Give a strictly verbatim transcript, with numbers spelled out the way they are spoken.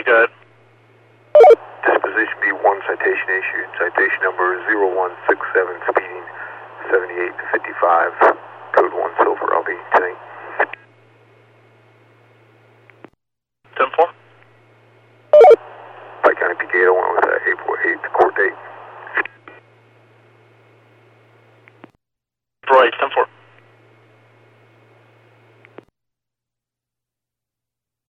eight, go ahead. Disposition B one, citation issued. Citation number zero one six seven, speeding seventy-eight to fifty-five. Code one Silver, I'll be ten eight. ten four. Pike County P K eight oh one with uh, April eighth, court date. Right, ten four.